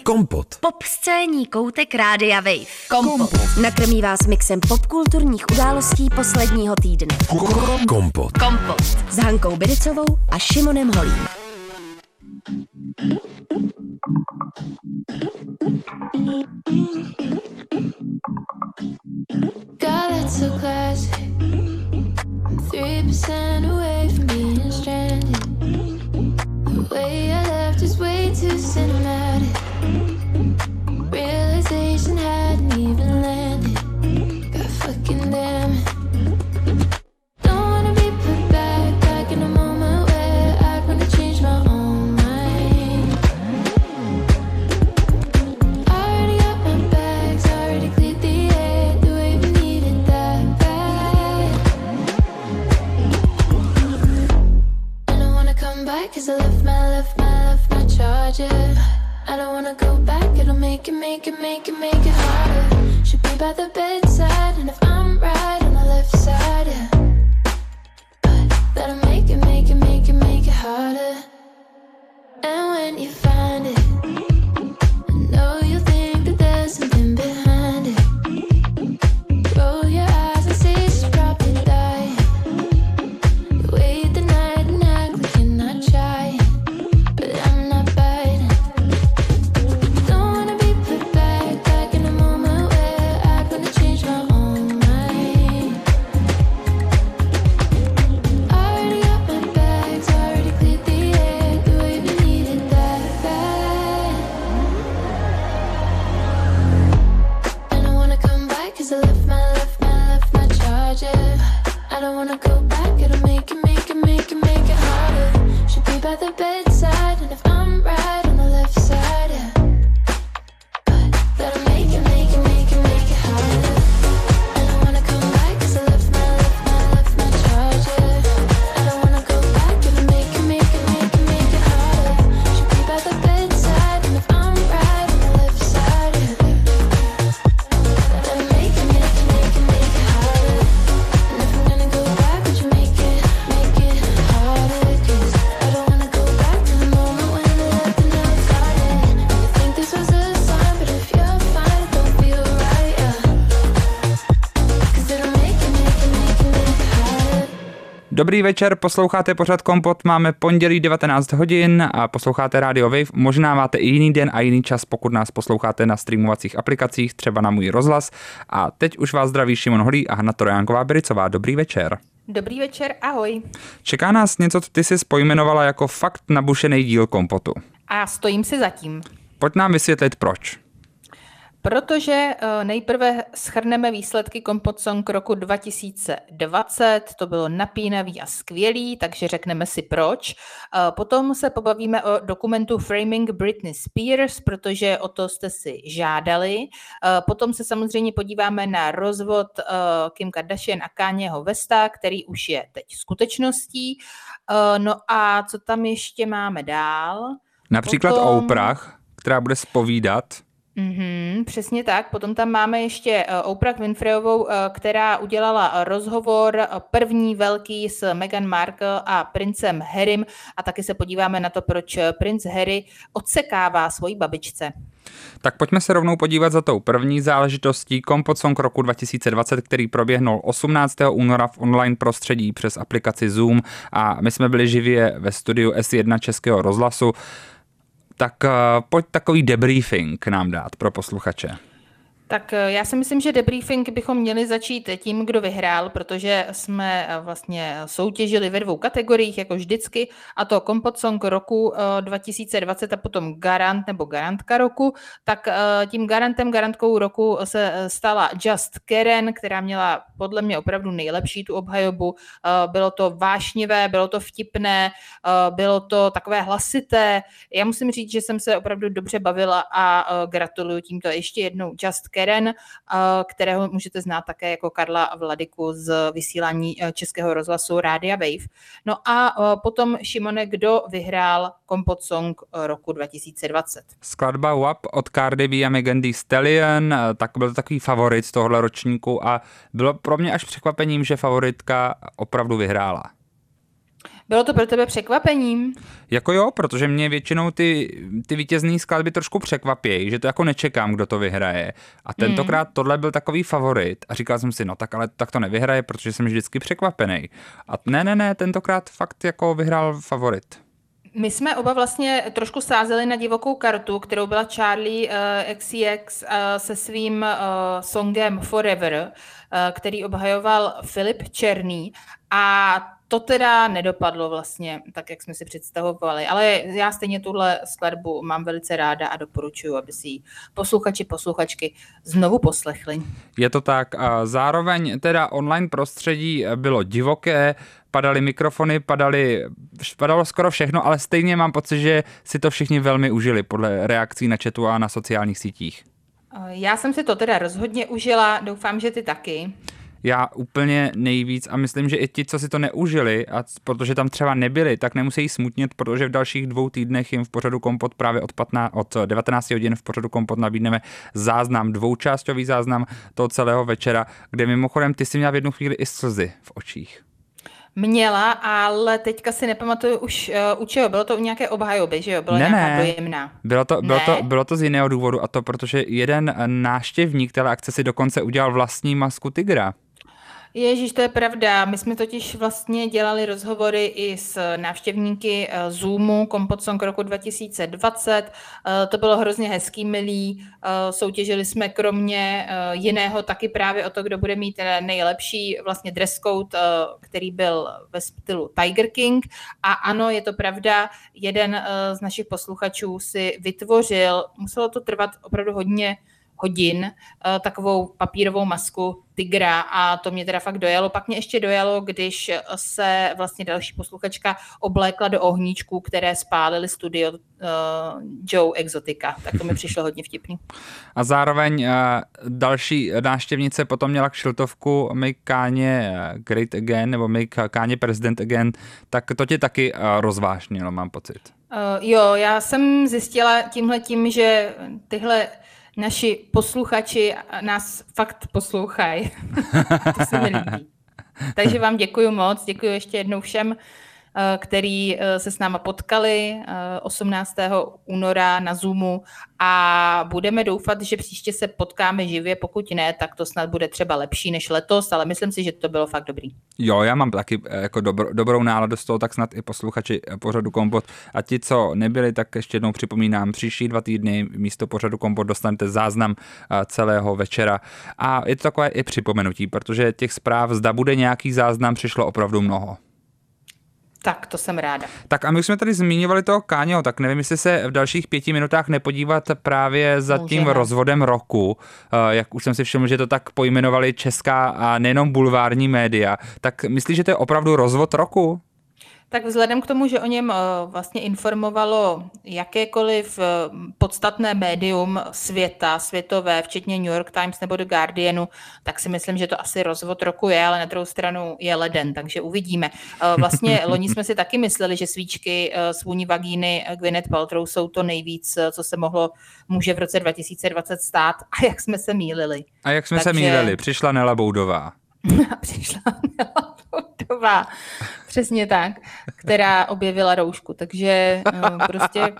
Kompot. Pop scénní koutek Rádia Wave. Kompot. Nakrmí vás mixem popkulturních událostí posledního týdne. Kompot. Kompot. S Hankou Biricovou a Šimonem Holím. God, that's so classic. I'm 3% away from being stranded. The way I left is way too cinematic. Realization hadn't even landed. God fucking damn it. Don't wanna be put back in a moment where I'd wanna change my own mind. Already got my bags, already cleared the air. The way we needed that bad. And I wanna come back 'cause I left my charger. I don't wanna go back, it'll make it harder. Should be by the bedside, and if I'm right on the left side, yeah. But that'll make it harder. And when you find it, I know you'll think that there's something behind it. Roll your eyes and say she's probably dying. You wait the night and act like you're not trying, but I'm not biting. Don't wanna be put back in a moment where I'm gonna change my own mind. Already got my bags, already cleared the air. The way we needed that bad. And I wanna come back 'cause I left my charger. I don't wanna go back, it'll make it harder. Should be by the bedside, and if I'm right on the left side, yeah. But that'll make it harder. And I wanna come back 'cause I left my charger. I don't wanna go back, it'll make it harder. Should be by the bedside, and if I'm right on the left side, yeah. That'll make it harder. And if I'm gonna go back, would you make it harder? 'Cause I don't wanna go back to the moment when I left and now it's started. And you think this was a sign, but if you're fine, it don't feel right, yeah. 'Cause it'll make it harder. Dobrý večer, posloucháte pořad Kompot, máme pondělí 19 hodin a posloucháte Radio Wave. Možná máte i jiný den a jiný čas, pokud nás posloucháte na streamovacích aplikacích, třeba na Můj rozhlas. A teď už vás zdraví Šimon Holý a Hana Trojanková Biricová. Dobrý večer. Dobrý večer, ahoj. Čeká nás něco, co ty jsi pojmenovala jako fakt nabušený díl Kompotu. A stojím si za tím. Pojď nám vysvětlit proč. Protože nejprve shrneme výsledky Kompot Song roku 2020, to bylo napínavý a skvělý, takže řekneme si proč. Potom se pobavíme o dokumentu Framing Britney Spears, protože o to jste si žádali. Potom se samozřejmě podíváme na rozvod Kim Kardashian a Kanyeho Westa, který už je teď skutečností. No a co tam ještě máme dál? Například Oprah, která bude zpovídat. Přesně tak. Potom tam máme ještě Oprah Winfreyovou, která udělala rozhovor první velký s Meghan Markle a princem Harrym a taky se podíváme na to, proč princ Harry odsekává svojí babičce. Tak pojďme se rovnou podívat za tou první záležitostí Kompot Song roku 2020, který proběhnul 18. února v online prostředí přes aplikaci Zoom a my jsme byli živě ve studiu S1 Českého rozhlasu. Tak pojď takový debriefing nám dát pro posluchače. Tak já si myslím, že debriefing bychom měli začít tím, kdo vyhrál, protože jsme vlastně soutěžili ve 2 kategoriích, jako vždycky, a to Kompot Song roku 2020 a potom garant nebo garantka roku. Tak tím garantkou roku se stala Just Karen, která měla podle mě opravdu nejlepší tu obhajobu. Bylo to vášnivé, bylo to vtipné, bylo to takové hlasité. Já musím říct, že jsem se opravdu dobře bavila a gratuluju tímto ještě jednou Just Karen, kterého můžete znát také jako Karla Vladyku z vysílání Českého rozhlasu Rádia Wave. No a potom, Šimone, kdo vyhrál Kompot Song roku 2020? Skladba WAP od Cardi B a Megan Thee Stallion, tak byl to takový favorit z tohohle ročníku a bylo pro mě až překvapením, že favoritka opravdu vyhrála. Bylo to pro tebe překvapením? Jako jo, protože mě většinou ty vítězný skladby trošku překvapějí, že to jako nečekám, kdo to vyhraje. A tentokrát tohle byl takový favorit a říkal jsem si, no tak ale tak to nevyhraje, protože jsem vždycky překvapený. A ne, tentokrát fakt jako vyhrál favorit. My jsme oba vlastně trošku sázeli na divokou kartu, kterou byla Charli XCX se svým songem Forever, který obhajoval Filip Černý, a to teda nedopadlo vlastně tak, jak jsme si představovali, ale já stejně tuhle skladbu mám velice ráda a doporučuji, aby si ji posluchačky znovu poslechli. Je to tak. A zároveň teda online prostředí bylo divoké, padaly mikrofony, padalo skoro všechno, ale stejně mám pocit, že si to všichni velmi užili podle reakcí na chatu a na sociálních sítích. Já jsem si to teda rozhodně užila, doufám, že ty taky. Já úplně nejvíc a myslím, že i ti, co si to neužili, a protože tam třeba nebyli, tak nemusí smutnit, protože v dalších 2 týdnech jim v pořadu Kompot právě od 19 hodin v pořadu Kompot nabídneme záznam, 2čásťový záznam toho celého večera, kde mimochodem ty si měla v jednu chvíli i slzy v očích. Měla, ale teďka si nepamatuju už u čeho. Bylo to u nějaké obhajoby, že jo? Bylo nějaká dojemná. Bylo to z jiného důvodu, a to protože jeden návštěvník té akce si dokonce udělal vlastní masku tygra. Ježíš, to je pravda. My jsme totiž vlastně dělali rozhovory i s návštěvníky Zoomu Kompot Song roku 2020. To bylo hrozně hezký, milý. Soutěžili jsme kromě jiného taky právě o to, kdo bude mít nejlepší vlastně dress code, který byl ve stylu Tiger King. A ano, je to pravda, jeden z našich posluchačů si vytvořil, muselo to trvat opravdu hodně hodin, takovou papírovou masku tygra, a to mě teda fakt dojalo. Pak mě ještě dojalo, když se vlastně další posluchačka oblékla do ohníčků, které spálily studio Joe Exotica. Tak to mi přišlo hodně vtipný. A zároveň další návštěvnice potom měla kšiltovku Make Kanye Great Again, nebo Make Kanye President Again, tak to tě taky rozvášnilo, mám pocit. Jo, já jsem zjistila tímhletím, že tyhle naši posluchači nás fakt poslouchají. To se mi líbí. Takže vám děkuji moc, děkuji ještě jednou všem, který se s náma potkali 18. února na Zoomu, a budeme doufat, že příště se potkáme živě, pokud ne, tak to snad bude třeba lepší než letos, ale myslím si, že to bylo fakt dobrý. Jo, já mám taky jako dobrou náladu z toho, tak snad i posluchači pořadu Kompot. A ti, co nebyli, tak ještě jednou připomínám, příští 2 týdny místo pořadu Kompot dostanete záznam celého večera. A je to takové i připomenutí, protože těch zpráv, zda bude nějaký záznam, přišlo opravdu mnoho. Tak, to jsem ráda. Tak a my už jsme tady zmiňovali toho Kanyeho, tak nevím, jestli se v dalších 5 minutách nepodívat právě za tím rozvodem roku, jak už jsem si všiml, že to tak pojmenovali česká a nejenom bulvární média. Tak myslíš, že to je opravdu rozvod roku? Tak vzhledem k tomu, že o něm vlastně informovalo jakékoliv podstatné médium světové, včetně New York Times nebo The Guardianu, tak si myslím, že to asi rozvod roku je, ale na druhou stranu je leden, takže uvidíme. Vlastně loni jsme si taky mysleli, že svíčky s vůní vagíny Gwyneth Paltrow jsou to nejvíc, co se může v roce 2020 stát, a jak jsme se mýlili. Přišla Nela Boudová. Přišla Nela Boudová, přesně tak, která objevila roušku, takže prostě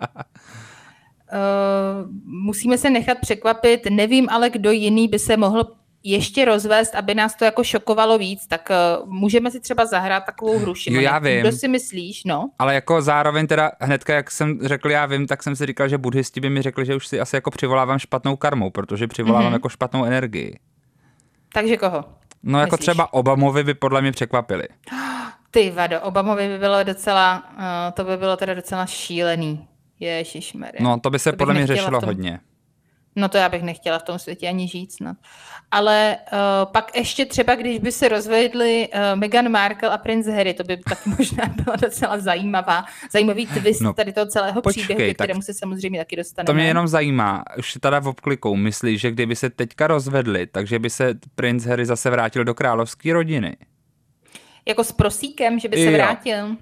musíme se nechat překvapit. Nevím ale, kdo jiný by se mohl ještě rozvést, aby nás to jako šokovalo víc, tak můžeme si třeba zahrát takovou hru. Jo, já vím. Kdo si myslíš, no? Ale jako zároveň teda hnedka, jak jsem řekl, já vím, tak jsem si říkal, že buddhisti by mi řekli, že už si asi jako přivolávám špatnou karmou, protože přivolávám jako špatnou energii. Takže koho? No jako myslíš? třeba Obamovi by podle mě překvapili. Ty vado, Obamovi by bylo docela, to by bylo teda docela šílený. Ježišmarja. No to by se podle mě řešilo hodně. No to já bych nechtěla v tom světě ani žít snad. Ale pak ještě třeba, když by se rozvedli Meghan Markle a princ Harry, to by taky možná byla docela zajímavý twist tady toho celého příběhu, kterému se samozřejmě taky dostaneme. To mě jenom zajímá, už teda v obklikou myslíš, že kdyby se teďka rozvedli, takže by se princ Harry zase vrátil do královské rodiny? Jako s prosíkem, že by se vrátil?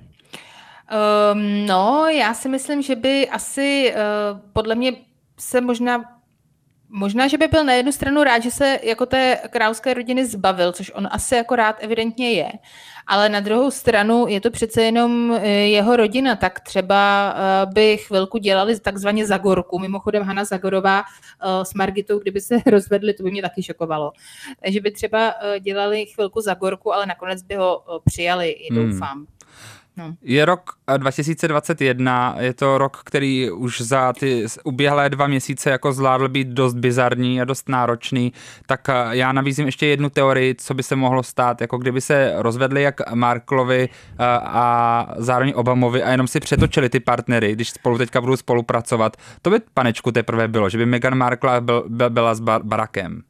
No, já si myslím, že by asi podle mě se možná Možná, že by byl na jednu stranu rád, že se jako té královské rodiny zbavil, což on asi jako rád evidentně je, ale na druhou stranu je to přece jenom jeho rodina, tak třeba by chvilku dělali takzvaně Zagorku. Mimochodem Hana Zagorová s Margitou, kdyby se rozvedli, to by mě taky šokovalo. Takže by třeba dělali chvilku Zagorku, ale nakonec by ho přijali, doufám. No. Je rok 2021, je to rok, který už za ty uběhlé 2 měsíce jako zvládl být dost bizarní a dost náročný, tak já nabízím ještě jednu teorii, co by se mohlo stát, jako kdyby se rozvedli jak Marklovi a zároveň Obamovi a jenom si přetočili ty partnery, když spolu teďka budou spolupracovat. To by, panečku, teprve bylo, že by Meghan Markle byla s Barackem.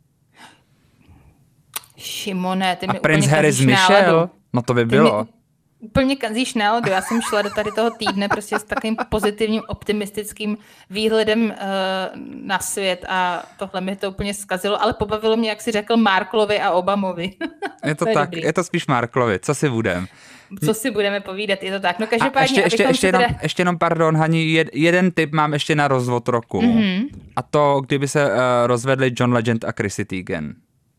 Šimone, ty a mi princ úplně Harry s kazíš Michelle? náladu. No to by bylo. Úplně kazíš náladu. Já jsem šla do tady toho týdne prostě s takovým pozitivním, optimistickým výhledem na svět a tohle mi to úplně zkazilo, ale pobavilo mě, jak jsi řekl, Marklovi a Obamovi. Je to tak, dobrý. Je to spíš Marklovi, co si budeme? Co si budeme povídat, je to tak. No každopádně, ještě jenom, pardon, Hani, jeden tip mám ještě na rozvod roku. Mm-hmm. A to, kdyby se rozvedli John Legend a Chrissy Teigen.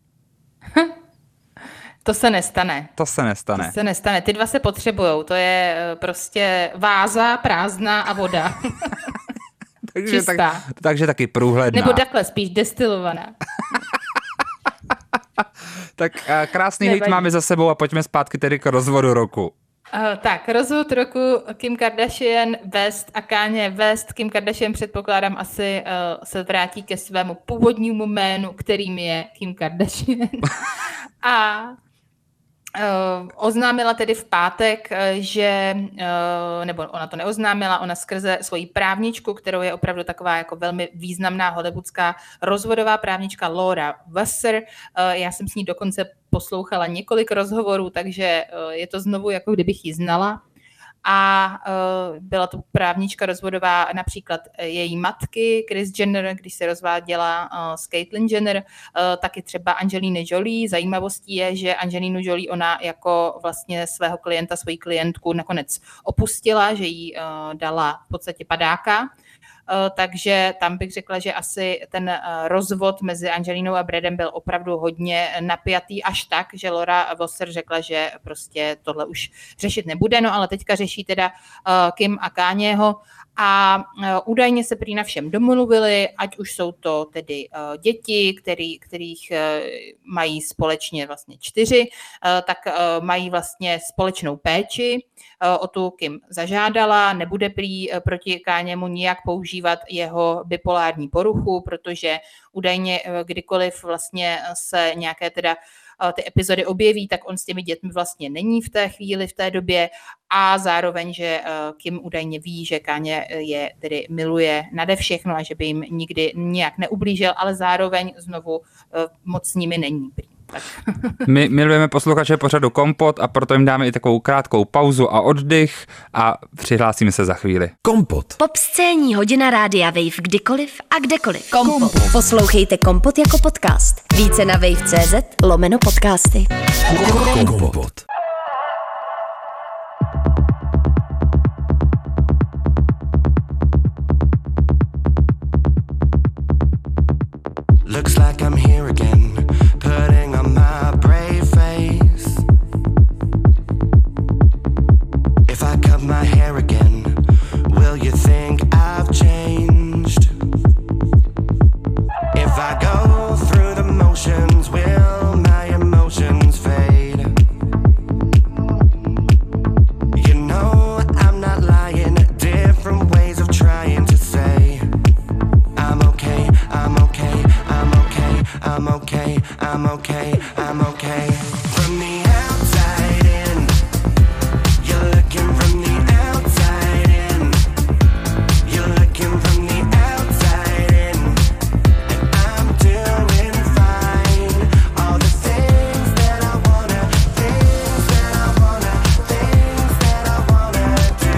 To se nestane. To se nestane. Ty dva se potřebujou. To je prostě váza, prázdná a voda. takže taky průhledná. Nebo takhle spíš destilovaná. Tak krásný hejt máme za sebou a pojďme zpátky tedy k rozvodu roku. Tak, rozvod roku Kim Kardashian, West a Kanye West. Kim Kardashian předpokládám asi se vrátí ke svému původnímu jménu, kterým je Kim Kardashian. A oznámila tedy v pátek, že, nebo ona to neoznámila, ona skrze svoji právničku, kterou je opravdu taková jako velmi významná hollywoodská rozvodová právnička Laura Wasser. Já jsem s ní dokonce poslouchala několik rozhovorů, takže je to znovu, jako kdybych ji znala. A byla to právnička rozvodová například její matky, Kris Jenner, když se rozváděla s Caitlyn Jenner, taky třeba Angelina Jolie. Zajímavostí je, že Angelinu Jolie ona jako vlastně svého klienta, svoji klientku nakonec opustila, že jí dala v podstatě padáka. Takže tam bych řekla, že asi ten rozvod mezi Angelinou a Bradem byl opravdu hodně napjatý, až tak, že Laura Wasser řekla, že prostě tohle už řešit nebude, no ale teďka řeší teda Kim a Kanyeho a údajně se prý na všem domluvili, ať už jsou to tedy děti, kterých mají společně vlastně 4, tak mají vlastně společnou péči. O tu Kim zažádala, nebude prý proti Kanyemu nijak používat jeho bipolární poruchu, protože údajně kdykoliv vlastně se nějaké teda ty epizody objeví, tak on s těmi dětmi vlastně není v té chvíli, v té době a zároveň, že Kim údajně ví, že Kanye je tedy miluje nade všechno a že by jim nikdy nijak neublížil, ale zároveň znovu moc s nimi není prý. My milujeme posluchače pořadu Kompot a proto jim dáme i takovou krátkou pauzu a oddych a přihlásíme se za chvíli. Kompot. Popscénní hodina rádia Wave kdykoliv a kdekoliv. Kompot. Poslouchejte Kompot jako podcast. Více na wave.cz/podcasty. Kompot. Looks like I'm here again, putting on my brave face. If I cut my hair again, will you think I've changed? If I go through the motions, will my emotions fade? You know I'm not lying, different ways of trying to say I'm okay, I'm okay, I'm okay, I'm okay, I'm okay, I'm okay. From the outside in, you're looking from the outside in. You're looking from the outside in, and I'm doing fine. All the things that I wanna, things that I wanna, things that I wanna do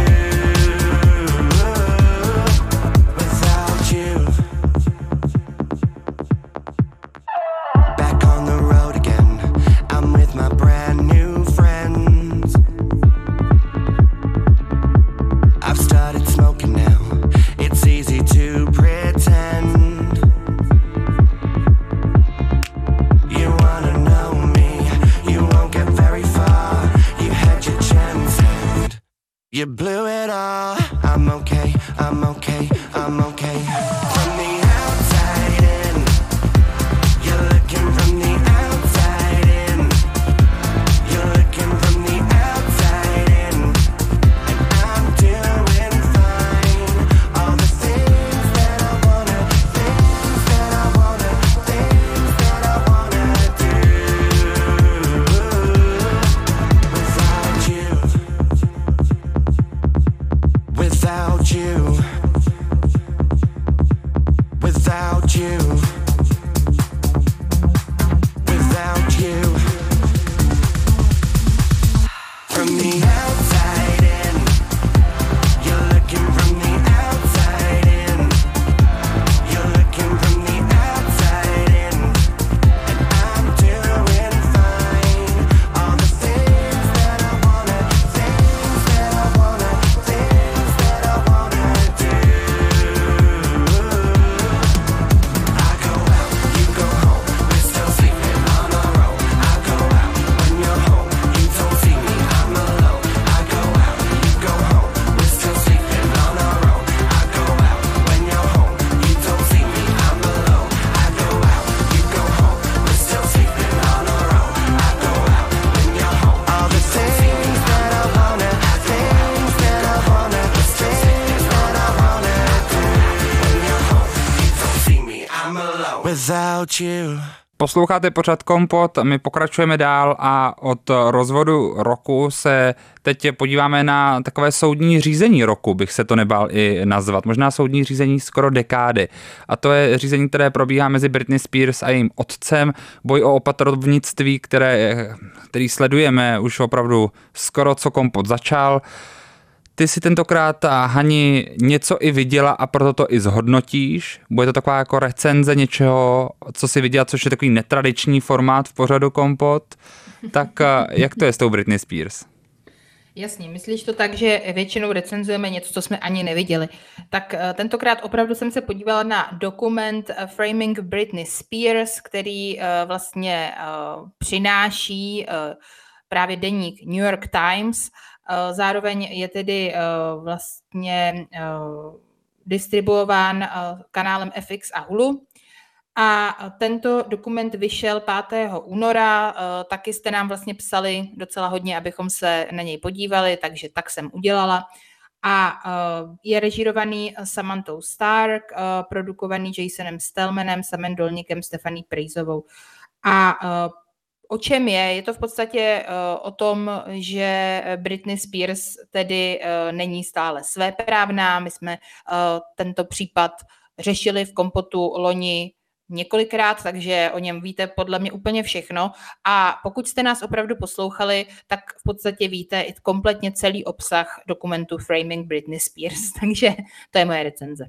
without you. Back on the road again, I'm You blew it all. I'm okay, I'm okay, I'm okay. From the outside in, you're looking from the outside in. You're looking from the outside in, and I'm doing fine. All the things that I wanna, things that I wanna, things that I wanna do. Without you, without you, without you, without you. From the outside in, you're looking from the outside in. You're looking from the outside in, and I'm doing fine. All the things that I wanna, things that I wanna, things that I wanna do. I go out, you go home, we're still sleeping on our own. I go out, when you're home, you don't see me, I'm alone. I go out, you go home, we're still sleeping on our own. I go out, when you're home, you don't see me, I'm alone. I go out, you go home, we're still sleeping on our own. I go out, when you're home, all the things that I wanna, things that I wanna, things that I wanna do. When you're home, you don't see me, I'm alone. Without you. Posloucháte pořad Kompot, my pokračujeme dál a od rozvodu roku se teď podíváme na takové soudní řízení roku, bych se to nebál i nazvat. Možná soudní řízení skoro dekády. A to je řízení, které probíhá mezi Britney Spears a jejím otcem. Boj o opatrovnictví, který sledujeme už opravdu skoro co Kompot začal. Ty si tentokrát, Hani, něco i viděla a proto to i zhodnotíš. Bude to taková jako recenze něčeho, co si viděla, což je takový netradiční formát v pořadu Kompot. Tak jak to je s tou Britney Spears? Jasně, myslíš to tak, že většinou recenzujeme něco, co jsme ani neviděli. Tak tentokrát opravdu jsem se podívala na dokument Framing Britney Spears, který vlastně přináší právě deník New York Times. Zároveň je tedy vlastně distribuován kanálem FX a Hulu. A tento dokument vyšel 5. února, taky jste nám vlastně psali docela hodně, abychom se na něj podívali, takže tak jsem udělala. A je režírovaný Samanthou Stark, produkovaný Jasonem Stellmanem, Samem Dolníkem, Stephanie Preizovou. A o čem je? Je to v podstatě o tom, že Britney Spears tedy není stále svéprávná. My jsme tento případ řešili v Kompotu loni několikrát, takže o něm víte podle mě úplně všechno. A pokud jste nás opravdu poslouchali, tak v podstatě víte i kompletně celý obsah dokumentu Framing Britney Spears. Takže to je moje recenze.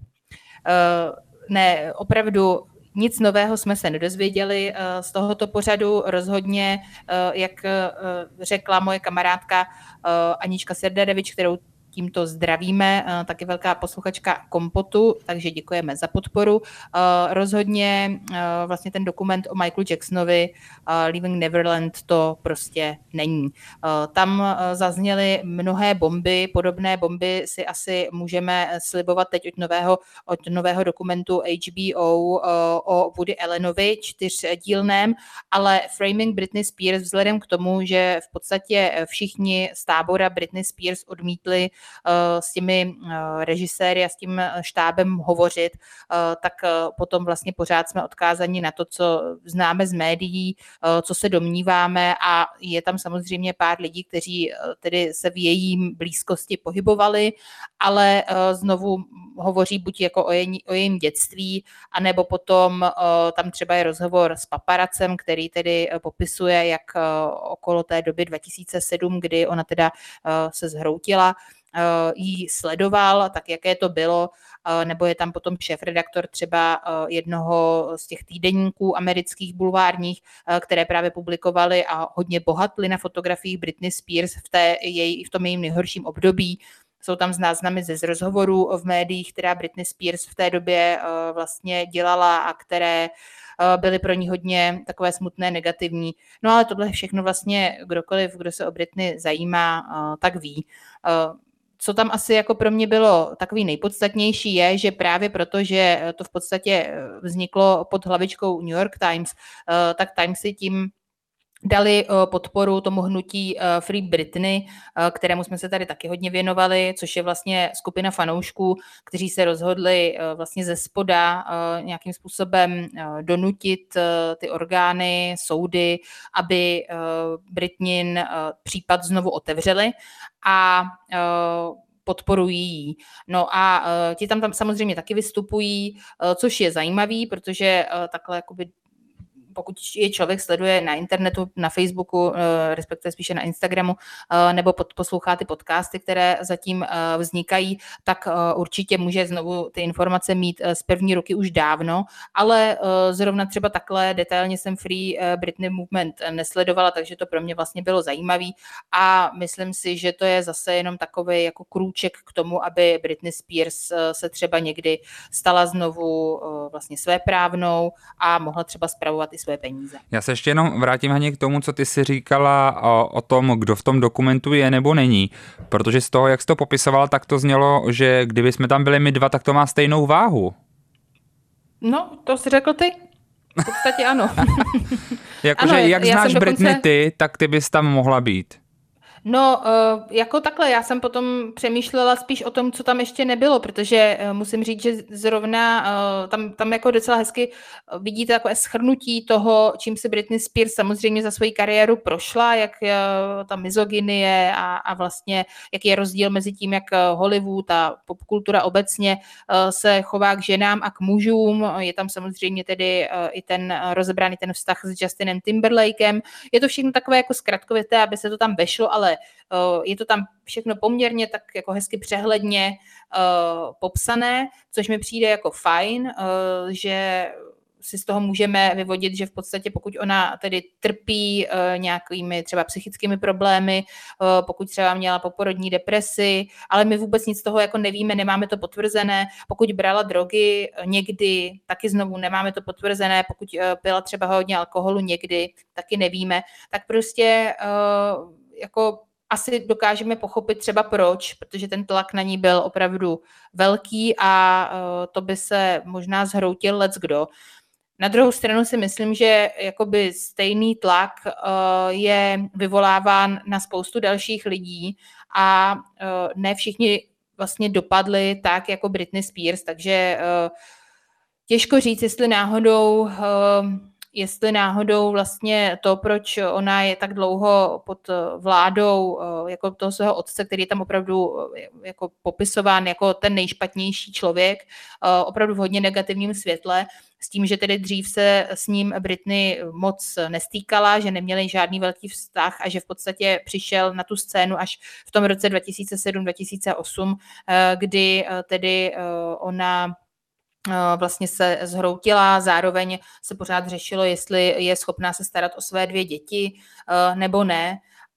Ne, opravdu nic nového jsme se nedozvěděli z tohoto pořadu. Rozhodně, jak řekla moje kamarádka Anička Serdarevič, kterou tímto zdravíme, taky velká posluchačka Kompotu, takže děkujeme za podporu. Rozhodně vlastně ten dokument o Michaelu Jacksonovi Leaving Neverland to prostě není. Tam zazněly mnohé bomby, podobné bomby si asi můžeme slibovat teď od nového dokumentu HBO o Woody Allenovi 4dílném, ale Framing Britney Spears vzhledem k tomu, že v podstatě všichni z tábora Britney Spears odmítli s těmi režiséry a s tím štábem hovořit, tak potom vlastně pořád jsme odkázaní na to, co známe z médií, co se domníváme, a je tam samozřejmě pár lidí, kteří tedy se v jejím blízkosti pohybovali, ale znovu hovoří buď jako o jejím dětství, anebo potom tam třeba je rozhovor s paparacem, který tedy popisuje, jak okolo té doby 2007, kdy ona teda se zhroutila, jí sledoval, tak jaké to bylo, nebo je tam potom šéfredaktor třeba jednoho z těch týdeníků amerických bulvárních, které právě publikovali a hodně bohatly na fotografiích Britney Spears v tom jejím nejhorším období. Jsou tam záznamy ze rozhovorů v médiích, která Britney Spears v té době vlastně dělala a které byly pro ní hodně takové smutné, negativní. No ale tohle všechno vlastně kdokoliv, kdo se o Britney zajímá, tak ví. co tam asi jako pro mě bylo takový nejpodstatnější je, že právě proto, že to v podstatě vzniklo pod hlavičkou New York Times, tak Times si tím dali podporu tomu hnutí Free Britney, kterému jsme se tady taky hodně věnovali, což je vlastně skupina fanoušků, kteří se rozhodli vlastně ze spoda nějakým způsobem donutit ty orgány, soudy, aby Britneyn případ znovu otevřeli a podporují ji. No a ti tam samozřejmě taky vystupují, což je zajímavý, protože takhle jakoby pokud je člověk sleduje na internetu, na Facebooku, respektive spíše na Instagramu, nebo poslouchá ty podcasty, které zatím vznikají, tak určitě může znovu ty informace mít z první ruky už dávno, ale zrovna třeba takhle detailně jsem Free Britney Movement nesledovala, takže to pro mě vlastně bylo zajímavý a myslím si, že to je zase jenom takový jako krůček k tomu, aby Britney Spears se třeba někdy stala znovu vlastně svéprávnou a mohla třeba spravovat i své peníze. Já se ještě jenom vrátím, Haně, k tomu, co ty si říkala o tom, kdo v tom dokumentu je nebo není, protože z toho, jak jsi to popisovala, tak to znělo, že kdyby jsme tam byli my dva, tak to má stejnou váhu. No, to jsi řekl ty? V podstatě ano. Jakože jak znáš Britney ty, tak ty bys tam mohla být. No, jako takhle, já jsem potom přemýšlela spíš o tom, co tam ještě nebylo, protože musím říct, že zrovna tam jako docela hezky vidíte takové shrnutí toho, čím se Britney Spears samozřejmě za svoji kariéru prošla, jak ta mizogynie a vlastně jaký je rozdíl mezi tím, jak Hollywood a popkultura obecně se chová k ženám a k mužům. Je tam samozřejmě tedy i ten rozebraný ten vztah s Justinem Timberlakem. Je to všechno takové jako zkratkovité, aby se to tam vešlo, ale je to tam všechno poměrně tak jako hezky přehledně popsané, což mi přijde jako fajn, že si z toho můžeme vyvodit, že v podstatě pokud ona tedy trpí nějakými třeba psychickými problémy, pokud třeba měla poporodní depresi, ale my vůbec nic z toho jako nevíme, nemáme to potvrzené, pokud brala drogy někdy, taky znovu nemáme to potvrzené, pokud pila třeba hodně alkoholu někdy, taky nevíme, tak prostě jako asi dokážeme pochopit třeba proč, protože ten tlak na ní byl opravdu velký a to by se možná zhroutil leckdo. Na druhou stranu si myslím, že jakoby stejný tlak je vyvoláván na spoustu dalších lidí a ne všichni vlastně dopadli tak jako Britney Spears, takže těžko říct, jestli náhodou vlastně to, proč ona je tak dlouho pod vládou jako toho svého otce, který je tam opravdu jako popisován jako ten nejšpatnější člověk, opravdu v hodně negativním světle, s tím, že tedy dřív se s ním Britney moc nestýkala, že neměli žádný velký vztah a že v podstatě přišel na tu scénu až v tom roce 2007-2008, kdy tedy ona vlastně se zhroutila, zároveň se pořád řešilo, jestli je schopná se starat o své 2 děti nebo ne.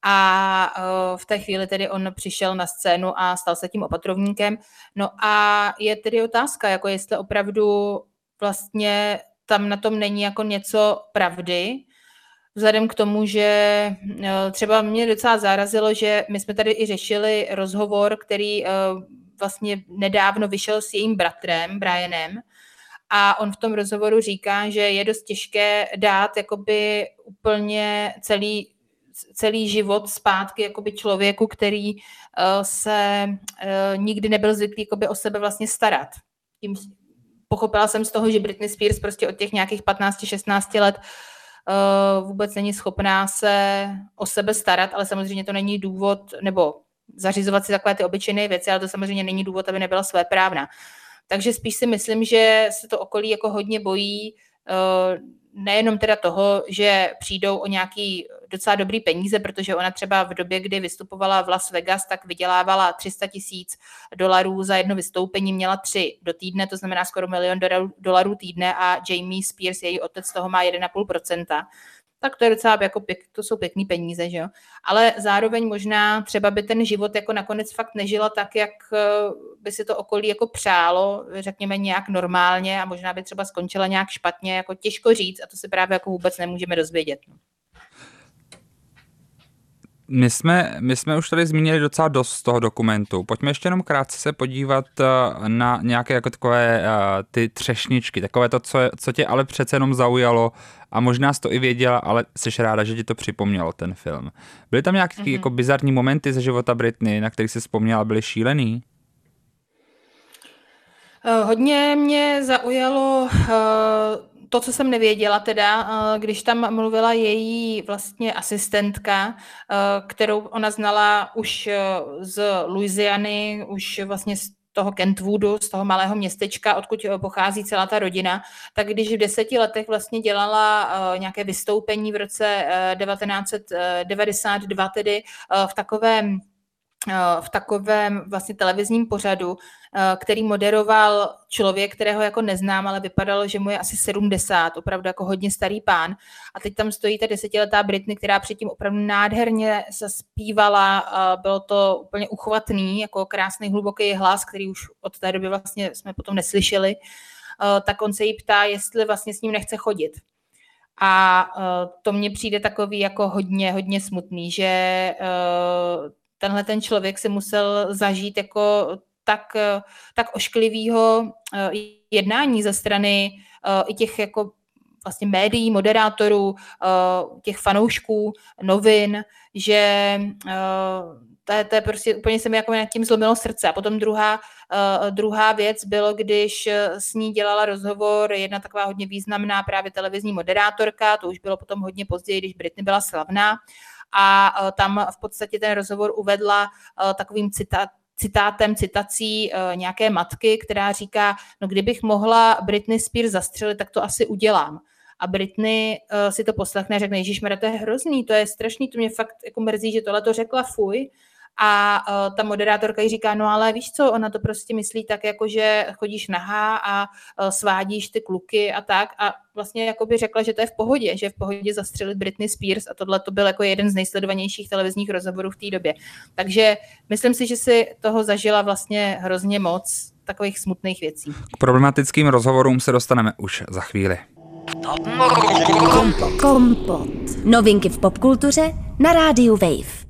A v té chvíli tedy on přišel na scénu a stal se tím opatrovníkem. No a je tedy otázka, jako jestli opravdu vlastně tam na tom není jako něco pravdy, vzhledem k tomu, že třeba mě docela zarazilo, že my jsme tady i řešili rozhovor, který vlastně nedávno vyšel s jejím bratrem, Brianem, a on v tom rozhovoru říká, že je dost těžké dát jakoby úplně celý život zpátky jakoby člověku, který se nikdy nebyl zvyklý jakoby o sebe vlastně starat. Tím pochopila jsem z toho, že Britney Spears prostě od těch nějakých 15-16 let vůbec není schopná se o sebe starat, ale samozřejmě to není důvod, nebo zařizovat si takové ty obyčejné věci, ale to samozřejmě není důvod, aby nebyla svéprávná. Takže spíš si myslím, že se to okolí jako hodně bojí nejenom teda toho, že přijdou o nějaký docela dobrý peníze, protože ona třeba v době, kdy vystupovala v Las Vegas, tak vydělávala $300,000 za jedno vystoupení, měla 3 do týdne, to znamená skoro $1 milion týdne a Jamie Spears, její otec, z toho má 1,5%. Tak to je docela jako to jsou pěkný peníze, že jo. Ale zároveň možná třeba by ten život jako nakonec fakt nežila tak, jak by si to okolí jako přálo, řekněme nějak normálně a možná by třeba skončila nějak špatně, jako těžko říct a to se právě jako vůbec nemůžeme dozvědět. My jsme už tady zmínili docela dost z toho dokumentu. Pojďme ještě jenom krátce se podívat na nějaké jako takové ty třešničky, takové to, co tě ale přece jenom zaujalo a možná jsi to i věděla, ale jsi ráda, že ti to připomnělo ten film. Byly tam nějaké jako bizarní momenty ze života Britney, na kterých jsi vzpomněla, byly šílený? Hodně mě zaujalo to, co jsem nevěděla teda, když tam mluvila její vlastně asistentka, kterou ona znala už z Louisiany, už vlastně z toho Kentwoodu, z toho malého městečka, odkud pochází celá ta rodina, tak když v 10 letech vlastně dělala nějaké vystoupení v roce 1992 tedy v takovém vlastně televizním pořadu, který moderoval člověk, kterého jako neznám, ale vypadalo, že mu je asi 70, opravdu jako hodně starý pán. A teď tam stojí ta 10letá Britney, která předtím opravdu nádherně zaspívala, bylo to úplně uchvatný, jako krásný hluboký hlas, který už od té doby vlastně jsme potom neslyšeli, tak on se jí ptá, jestli vlastně s ním nechce chodit. A to mně přijde takový jako hodně smutný, že tenhle ten člověk si musel zažít jako tak ošklivýho jednání ze strany i těch jako vlastně médií, moderátorů, těch fanoušků, novin, že to je prostě úplně se mi jako nad tím zlomilo srdce. A potom druhá věc bylo, když s ní dělala rozhovor jedna taková hodně významná právě televizní moderátorka, to už bylo potom hodně později, když Britney byla slavná, a tam v podstatě ten rozhovor uvedla takovým citací nějaké matky, která říká, no kdybych mohla Britney Spears zastřelit, tak to asi udělám. A Britney si to poslechne a řekne, ježišmarja, to je hrozný, to je strašný, to mě fakt jako mrzí, že tohle to řekla, fuj. A ta moderátorka jí říká, no ale víš co, ona to prostě myslí tak, jako že chodíš nahá a svádíš ty kluky a tak. A vlastně jakoby řekla, že to je v pohodě, že je v pohodě zastřelit Britney Spears a tohle to byl jako jeden z nejsledovanějších televizních rozhovorů v té době. Takže myslím si, že si toho zažila vlastně hrozně moc takových smutných věcí. K problematickým rozhovorům se dostaneme už za chvíli. Kompot. Novinky v popkultuře na rádiu Wave.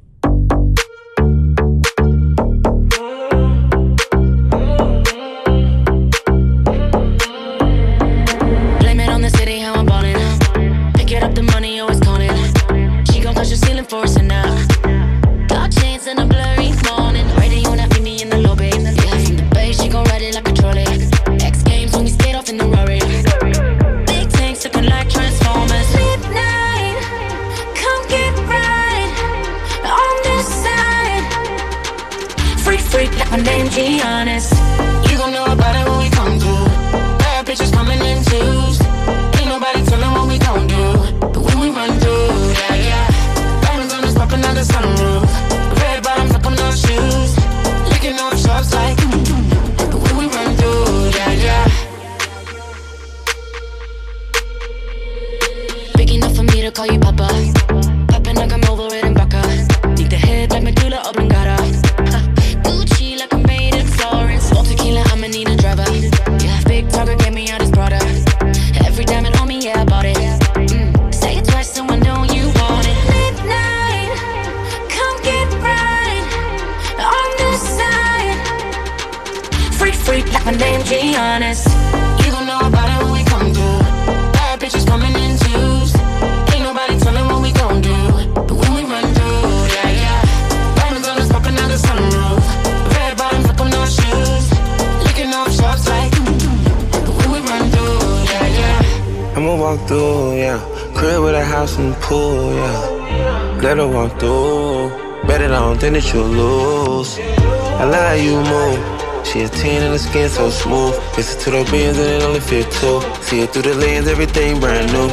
My name Giannis. You gon' know about it when we come through. Bad bitches coming in twos. Ain't nobody tellin' what we gon' do. But when we run through, yeah. Diamonds on us poppin' out the sunroof. Red bottoms up on those shoes. Licking off shots like. But when we run through, yeah. Big enough for me to call you Papa. Poppin' like I'm over it in Baca. Need the head like Medulla Oblongata. Gucci like I'm made in Florence. All tequila, I'ma need a driver. Yeah, big target, get me out his brother. Every diamond on me, yeah, I bought it. Say it twice so I know you want it. Midnight, come get right on this side. Freak, like my name Giannis. You gon' know about it when we come through. Bad bitches coming in twos. Ain't nobody tellin' what we gon' do. But when we run through, yeah. Diamonds on us poppin' out the sunroof. Red bottoms up on those shoes. Licking off shots like. But when we run through, yeah. I'ma walk through, yeah. Crib with a house and pool, yeah. Let her walk through. Bet it on, think that you'll lose. I love how you move. She a 10 and the skin so smooth. Listen to the bands and it only fit two. See it through the lens, everything brand new.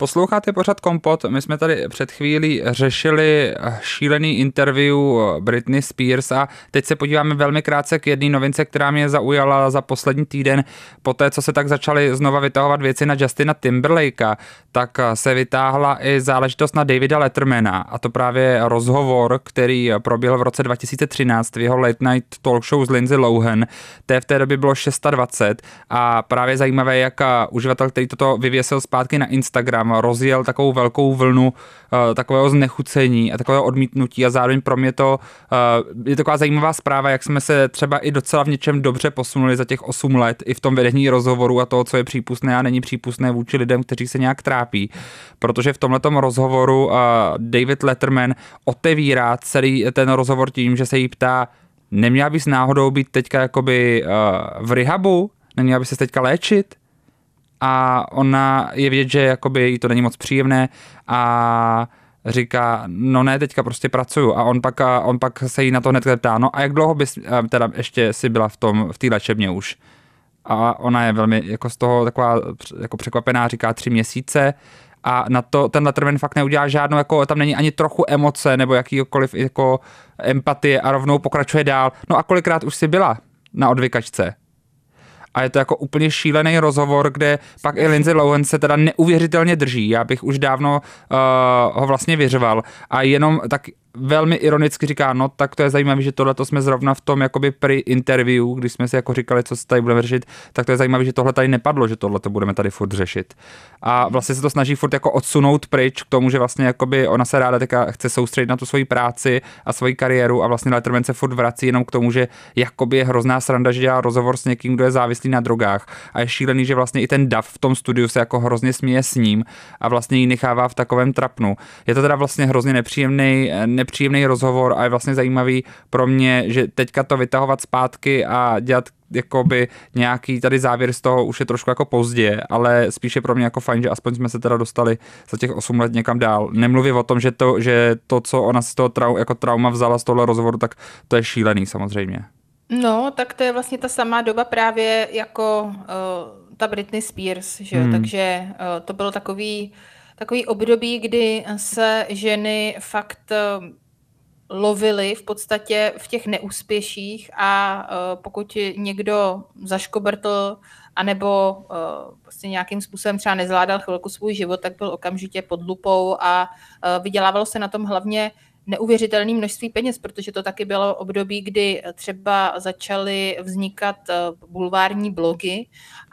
Posloucháte pořad Kompot, my jsme tady před chvílí řešili šílený interview Britney Spears a teď se podíváme velmi krátce k jedné novince, která mě zaujala za poslední týden. Poté, co se tak začaly znova vytahovat věci na Justina Timberlakea, tak se vytáhla i záležitost na Davida Lettermana, a to právě rozhovor, který proběhl v roce 2013 v jeho Late Night Talk Show s Lindsay Lohan. V té době bylo 620 a právě zajímavé, jak uživatel, který toto vyvěsil zpátky na Instagram, rozjel takovou velkou vlnu takového znechucení a takového odmítnutí a zároveň pro mě to je taková zajímavá zpráva, jak jsme se třeba i docela v něčem dobře posunuli za těch 8 let i v tom vedení rozhovoru a toho, co je přípustné a není přípustné vůči lidem, kteří se nějak trápí. Protože v tomhletom rozhovoru David Letterman otevírá celý ten rozhovor tím, že se jí ptá, neměla bys náhodou být teďka jakoby v rehabu? Neměla bys se teďka léčit? A ona je vidět, že jakoby jí to není moc příjemné a říká, no ne, teďka prostě pracuju. A on pak se jí na to hned ptá, no a jak dlouho bys teda ještě si byla v té léčebně už? A ona je velmi jako z toho taková jako překvapená, říká 3 měsíce. A na to ten Letterman fakt neudělá žádnou, jako tam není ani trochu emoce nebo jakýkoliv jako empatie a rovnou pokračuje dál. No a kolikrát už si byla na odvykačce? A je to jako úplně šílený rozhovor, kde pak i Lindsay Lohan se teda neuvěřitelně drží. Já bych už dávno ho vlastně vyřval. A jenom tak velmi ironicky říká, no tak to je zajímavé, že tohleto jsme zrovna v tom jakoby pre-interview, když jsme si jako říkali, co se tady budeme řešit, tak to je zajímavé, že tohle tady nepadlo, že tohleto budeme tady furt řešit. A vlastně se to snaží furt jako odsunout pryč k tomu, že vlastně jakoby ona se ráda teďka chce soustředit na tu svoji práci a svoji kariéru a vlastně Letterman se furt vrací jenom k tomu, že jakoby je hrozná sranda, že dělá rozhovor s někým, kdo je závislý na drogách a je šílený, že vlastně i ten dav v tom studiu se jako hrozně směje s ním a vlastně ji nechává v takovém trapnu. Je to teda vlastně hrozně nepříjemný rozhovor a je vlastně zajímavý pro mě, že teďka to vytahovat zpátky a dělat jakoby nějaký tady závěr z toho už je trošku jako pozdě, ale spíše pro mě jako fajn, že aspoň jsme se teda dostali za těch 8 let někam dál. Nemluvím o tom, že to co ona z toho jako trauma vzala z tohle rozhovoru, tak to je šílený samozřejmě. No, tak to je vlastně ta samá doba právě jako ta Britney Spears, že? Takže to bylo takový období, kdy se ženy fakt lovily v podstatě v těch neúspěších a pokud někdo zaškobrtl anebo prostě nějakým způsobem třeba nezvládal chvilku svůj život, tak byl okamžitě pod lupou a vydělávalo se na tom hlavně neuvěřitelné množství peněz, protože to taky bylo období, kdy třeba začaly vznikat bulvární blogy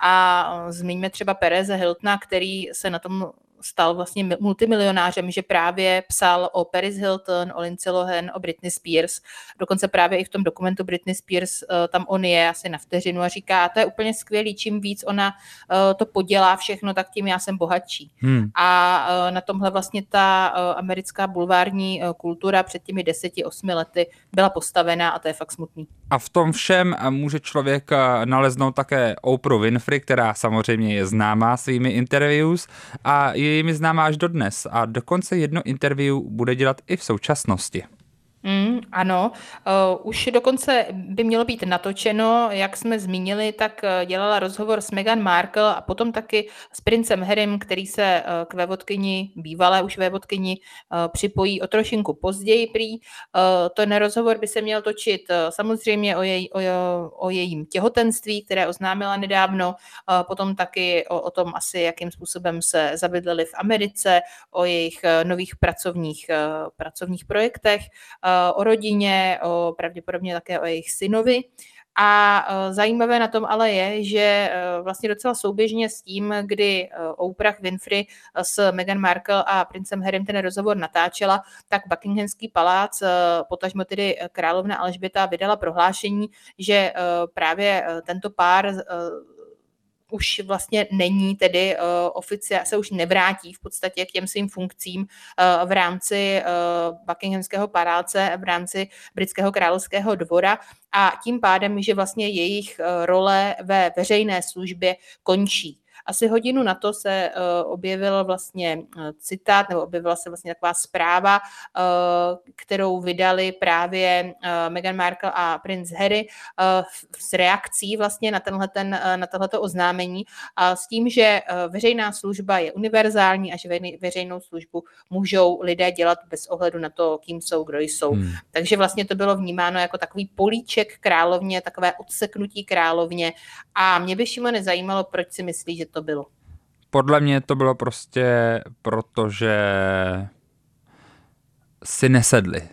a zmiňme třeba Pereze Hiltona, který se na tom stal vlastně multimilionářem, že právě psal o Paris Hilton, o Lindsay Lohan, o Britney Spears. Dokonce právě i v tom dokumentu Britney Spears tam on je asi na vteřinu a říká, to je úplně skvělý, čím víc ona to podělá všechno, tak tím já jsem bohatší. A na tomhle vlastně ta americká bulvární kultura před těmi 10-8 lety byla postavená a to je fakt smutný. A v tom všem může člověk naleznout také Oprah Winfrey, která samozřejmě je známá svými interviews a je jimi známá až dodnes a dokonce jedno interview bude dělat i v současnosti. Ano, už dokonce by mělo být natočeno, jak jsme zmínili, tak dělala rozhovor s Meghan Markle a potom taky s princem Harrym, který se k vévodkyni, bývalé už vévodkyni, připojí o trošinku později prý. Ten rozhovor by se měl točit samozřejmě o jejím těhotenství, které oznámila nedávno, potom taky o tom asi, jakým způsobem se zabydleli v Americe, o jejich nových pracovních projektech, o rodině, pravděpodobně také o jejich synovi. A zajímavé na tom ale je, že vlastně docela souběžně s tím, kdy Oprah Winfrey s Meghan Markle a princem Harrym ten rozhovor natáčela, tak Buckinghamský palác, potažmo tedy královna Alžběta, vydala prohlášení, že právě tento pár už vlastně není tedy oficiálně, se už nevrátí v podstatě k těm svým funkcím v rámci Buckinghamského paláce, v rámci britského královského dvora a tím pádem, že vlastně jejich role ve veřejné službě končí. Asi hodinu na to se objevil vlastně citát, nebo objevila se vlastně taková zpráva, kterou vydali právě Meghan Markle a princ Harry s reakcí vlastně na tohleto oznámení a s tím, že veřejná služba je univerzální a že veřejnou službu můžou lidé dělat bez ohledu na to, kým jsou, kdo jsou. Takže vlastně to bylo vnímáno jako takový políček královně, takové odseknutí královně a mě by, Šimone, zajímalo, proč si myslíš, že to bylo. Podle mě to bylo prostě proto, že si nesedli.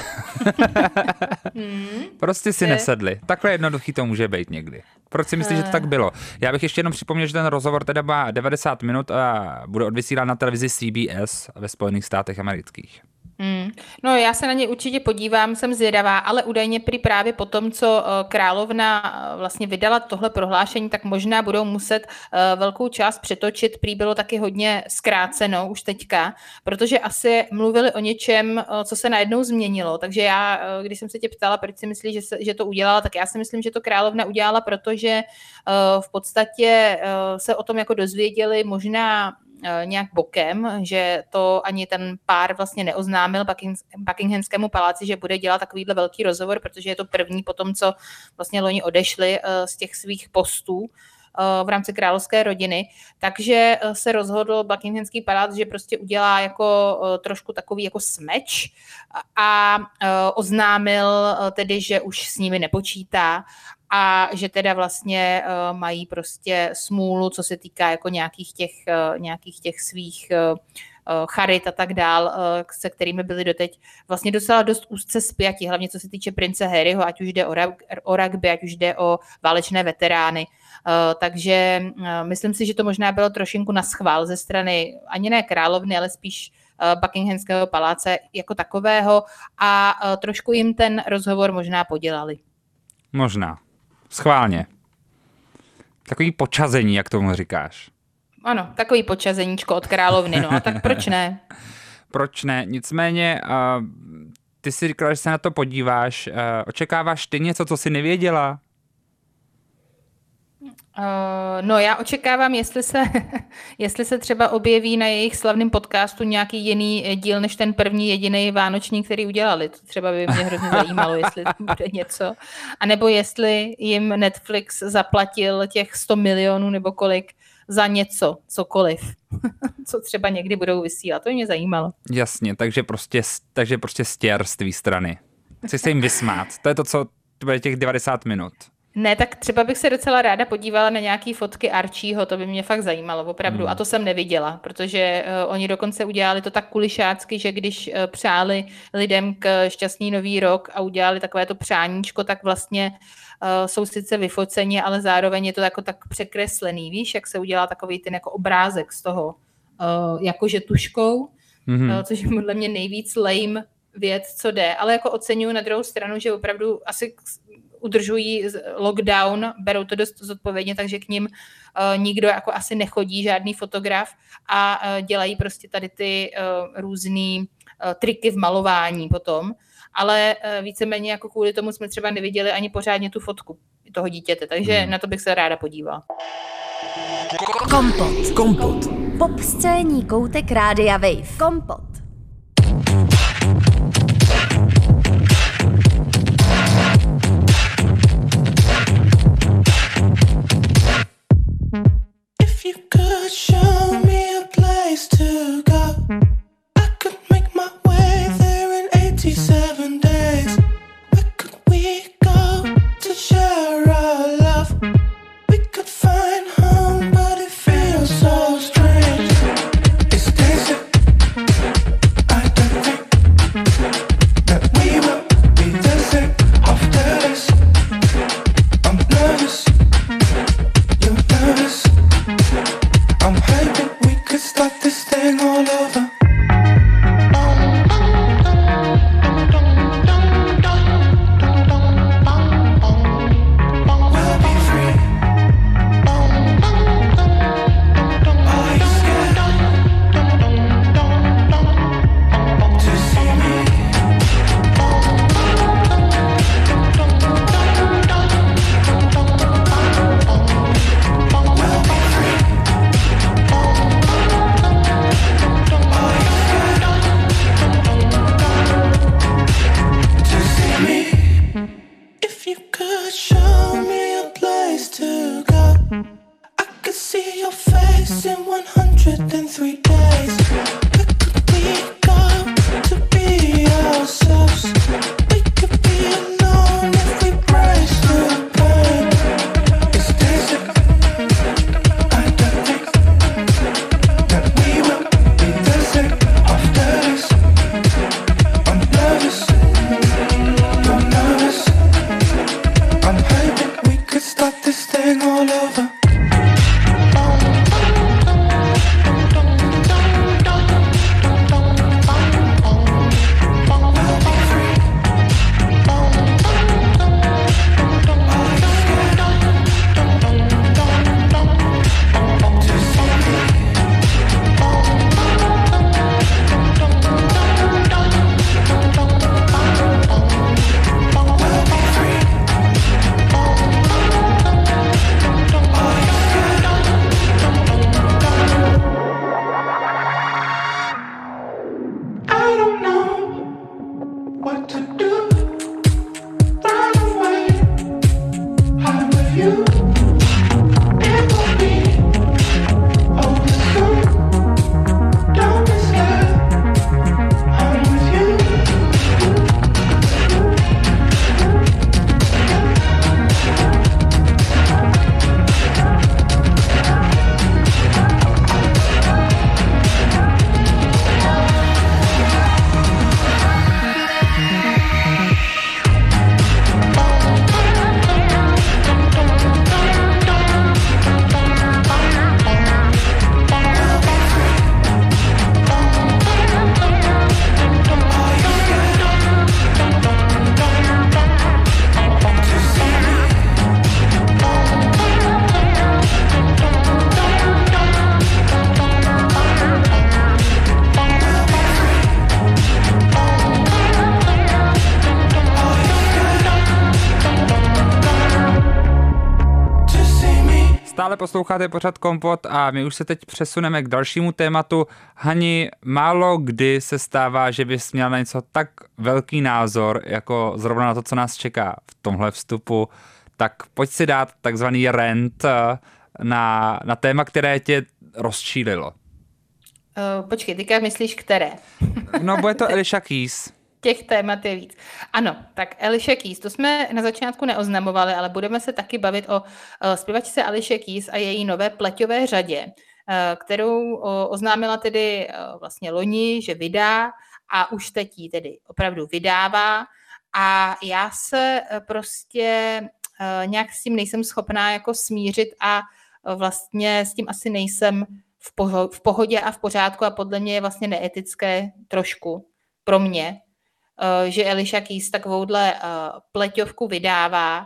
Prostě si nesedli. Takhle jednoduchý to může být někdy. Proč si myslíš, že to tak bylo? Já bych ještě jenom připomněl, že ten rozhovor teda má 90 minut a bude odvysílán na televizi CBS ve Spojených státech amerických. No já se na ně určitě podívám, jsem zvědavá, ale údajně právě po tom, co královna vlastně vydala tohle prohlášení, tak možná budou muset velkou část přetočit, prý bylo taky hodně zkráceno už teďka, protože asi mluvili o něčem, co se najednou změnilo, takže já, když jsem se tě ptala, proč si myslíš, že to udělala, tak já si myslím, že to královna udělala, protože v podstatě se o tom jako dozvěděli možná nějak bokem, že to ani ten pár vlastně neoznámil Buckinghamskému paláci, že bude dělat takovýhle velký rozhovor, protože je to první po tom, co vlastně loni odešli z těch svých postů v rámci královské rodiny, takže se rozhodl Buckinghamský palác, že prostě udělá jako trošku takový jako smeč a oznámil tedy, že už s nimi nepočítá a že teda vlastně mají prostě smůlu, co se týká jako nějakých těch svých charit a tak dál, se kterými byli doteď vlastně docela dost úzce spjati, hlavně co se týče prince Harryho, ať už jde o rugby, ať už jde o válečné veterány. Takže myslím si, že to možná bylo trošinku na schvál ze strany ani ne královny, ale spíš Buckinghamského paláce jako takového a trošku jim ten rozhovor možná podělali. Možná. Schválně. Takový počazení, jak tomu říkáš. Ano, takový počazeníčko od královny, no a tak proč ne? Proč ne? Nicméně, ty si říkala, že se na to podíváš. Očekáváš ty něco, co jsi nevěděla? No já očekávám, jestli se třeba objeví na jejich slavném podcastu nějaký jiný díl, než ten první jediný vánoční, který udělali. To třeba by mě hrozně zajímalo, jestli tam bude něco. A nebo jestli jim Netflix zaplatil těch 100 milionů nebo kolik za něco, cokoliv, co třeba někdy budou vysílat. To mě zajímalo. Jasně, takže prostě stěr z tvý strany. Chci se jim vysmát. To je to, co bude těch 90 minut. Ne, tak třeba bych se docela ráda podívala na nějaký fotky Archieho, to by mě fakt zajímalo, opravdu. A to jsem neviděla, protože oni dokonce udělali to tak kulišácky, že když přáli lidem k šťastný nový rok a udělali takové to přáníčko, tak vlastně jsou sice vyfoceni, ale zároveň je to jako tak překreslený, víš, jak se udělá takový ten jako obrázek z toho, jakože tuškou, což je podle mě nejvíc lame věc, co jde, ale jako oceňuji na druhou stranu, že opravdu asi udržují lockdown, berou to dost zodpovědně, takže k nim nikdo jako asi nechodí, žádný fotograf a dělají prostě tady ty různý triky v malování potom, ale víceméně jako kvůli tomu jsme třeba neviděli ani pořádně tu fotku toho dítěte, takže na to bych se ráda podívala. Kompot. Pop scéní koutek Rádia Wave. Kompot. If you could show me a place to go, I could make my way there in 87 days. Where could we go to share our love? We could find home, but it feels so strange. It's days in 103 days. We got to be ourselves. We could be alone if we brace the pain. It's days I don't think that we will be the same after this. I'm nervous, you're nervous. I'm hoping we could start this thing all over. Stále posloucháte pořad Kompot a my už se teď přesuneme k dalšímu tématu. Hani, málo kdy se stává, že bys měl na něco tak velký názor, jako zrovna na to, co nás čeká v tomhle vstupu. Tak pojď si dát takzvaný rant na téma, které tě rozčílilo. Počkej, teďka myslíš které? No, bude to Alicia Keys. Těch témat je víc. Ano, tak Alicia Keys, to jsme na začátku neoznamovali, ale budeme se taky bavit o zpěvačce Alicia Keys a její nové pleťové řadě, kterou oznámila tedy vlastně loni, že vydá a už teď ji tedy opravdu vydává a já se prostě nějak s tím nejsem schopná jako smířit a vlastně s tím asi nejsem v pohodě a v pořádku a podle mě je vlastně neetické trošku pro mě, že Alicia Keys takovouhle pleťovku vydává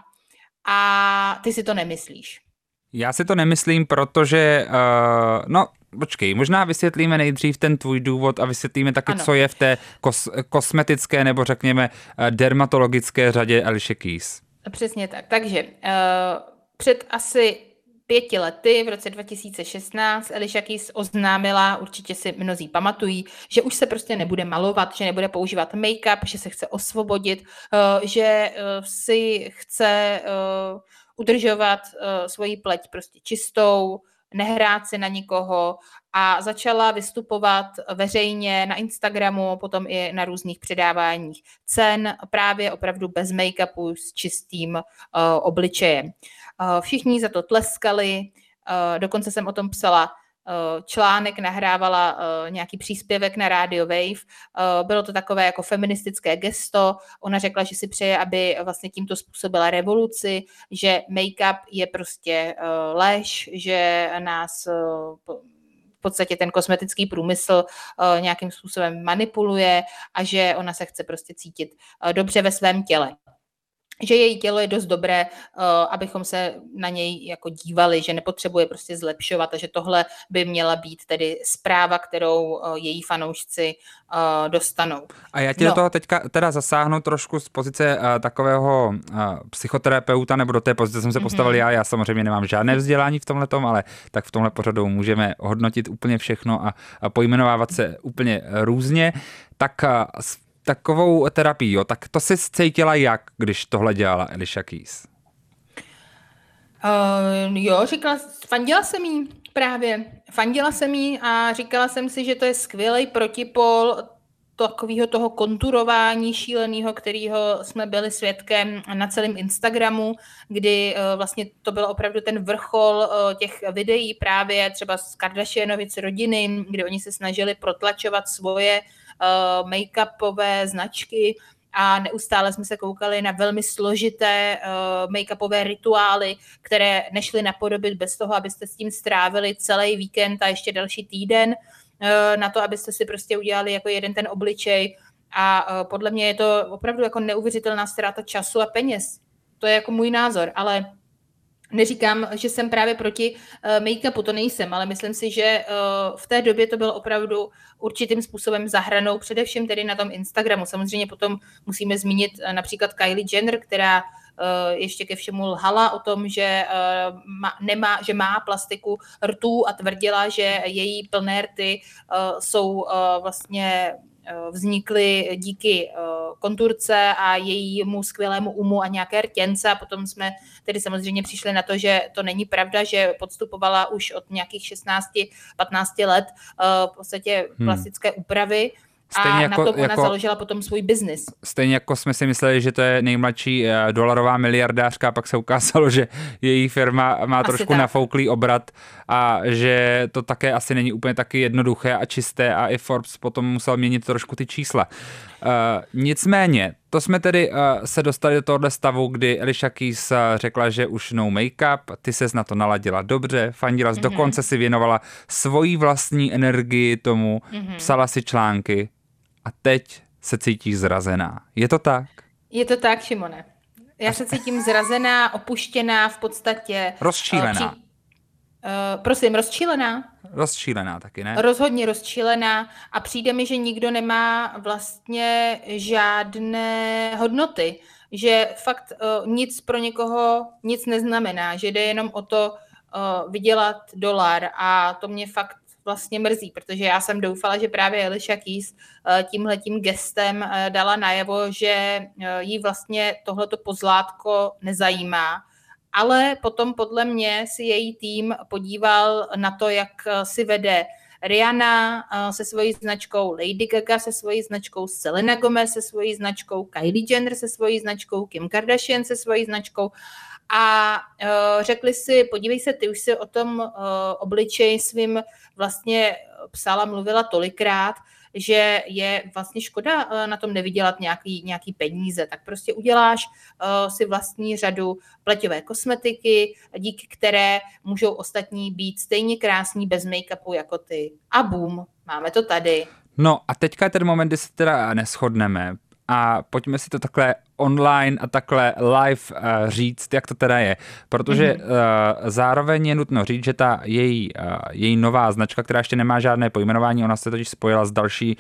a ty si to nemyslíš. Já si to nemyslím, protože, počkej, možná vysvětlíme nejdřív ten tvůj důvod a vysvětlíme taky, co je v té kosmetické nebo řekněme dermatologické řadě Alicia Keys. Přesně tak. Takže před asi 5 lety, v roce 2016, Alicia Keys oznámila, určitě si mnozí pamatují, že už se prostě nebude malovat, že nebude používat make-up, že se chce osvobodit, že si chce udržovat svoji pleť prostě čistou, nehrát si na nikoho a začala vystupovat veřejně na Instagramu, potom i na různých předáváních cen, právě opravdu bez make-upu s čistým obličejem. Všichni za to tleskali, dokonce jsem o tom psala článek, nahrávala nějaký příspěvek na Radio Wave. Bylo to takové jako feministické gesto. Ona řekla, že si přeje, aby vlastně tímto způsobila revoluci, že make-up je prostě lež, že nás v podstatě ten kosmetický průmysl nějakým způsobem manipuluje a že ona se chce prostě cítit dobře ve svém těle. Že její tělo je dost dobré, abychom se na něj jako dívali, že nepotřebuje prostě zlepšovat a že tohle by měla být tedy zpráva, kterou její fanoušci dostanou. A já ti do toho teďka teda zasáhnu trošku z pozice takového psychoterapeuta, nebo do té pozice jsem se postavil já samozřejmě nemám žádné vzdělání v tomhletom, ale tak v tomhle pořadu můžeme hodnotit úplně všechno a pojmenovávat se úplně různě. Tak takovou terapii, tak to jsi cítila jak, když tohle dělala Alicia Keys? Jo, fandila jsem jí a říkala jsem si, že to je skvělý protipol takového toho konturování šíleného, kterého jsme byli svědkem na celém Instagramu, kdy vlastně to byl opravdu ten vrchol těch videí právě třeba z Kardashianovic rodiny, kdy oni se snažili protlačovat svoje make-upové značky a neustále jsme se koukali na velmi složité make-upové rituály, které nešly napodobit bez toho, abyste s tím strávili celý víkend a ještě další týden na to, abyste si prostě udělali jako jeden ten obličej a podle mě je to opravdu jako neuvěřitelná ztráta času a peněz. To je jako můj názor, ale neříkám, že jsem právě proti make-upu, to nejsem, ale myslím si, že v té době to bylo opravdu určitým způsobem za hranou, především tedy na tom Instagramu. Samozřejmě potom musíme zmínit například Kylie Jenner, která ještě ke všemu lhala o tom, že že má plastiku rtů a tvrdila, že její plné rty jsou vlastně vznikly díky konturce a jejímu skvělému umu a nějaké rtěnce a potom jsme tedy samozřejmě přišli na to, že to není pravda, že podstupovala už od nějakých 16-15 let v podstatě plastické úpravy. Stejně a na tom ona založila potom svůj biznis. Stejně jako jsme si mysleli, že to je nejmladší dolarová miliardářka a pak se ukázalo, že její firma má trošku nafouklý obrat a že to také asi není úplně taky jednoduché a čisté a i Forbes potom musel měnit trošku ty čísla. Nicméně, to jsme tedy se dostali do tohohle stavu, kdy Alicia Keys řekla, že už no make-up, ty ses na to naladila dobře, fandila, dokonce si věnovala svoji vlastní energii tomu, psala si články a teď se cítíš zrazená. Je to tak? Je to tak, Šimone. Já se cítím zrazená, opuštěná, v podstatě... Rozčílená. Prosím, rozčílená? Rozčílená taky, ne? Rozhodně rozčílená a přijde mi, že nikdo nemá vlastně žádné hodnoty, že fakt nic pro někoho nic neznamená, že jde jenom o to vydělat $1 a to mě fakt vlastně mrzí, protože já jsem doufala, že právě Alicia Keys tímhletím gestem dala najevo, že jí vlastně tohleto pozlátko nezajímá. Ale potom podle mě si její tým podíval na to, jak si vede Rihanna se svojí značkou, Lady Gaga se svojí značkou, Selena Gomez se svojí značkou, Kylie Jenner se svojí značkou, Kim Kardashian se svojí značkou a řekli si, podívej se, ty už si o tom obličeji svým vlastně psala, mluvila tolikrát, že je vlastně škoda na tom nevydělat nějaký peníze, tak prostě uděláš si vlastní řadu pleťové kosmetiky, díky které můžou ostatní být stejně krásní bez make-upu jako ty. A boom, máme to tady. No a teďka je ten moment, kdy se teda neshodneme a pojďme si to takhle online a takhle live říct, jak to teda je. Protože zároveň je nutno říct, že ta její nová značka, která ještě nemá žádné pojmenování, ona se totiž spojila s další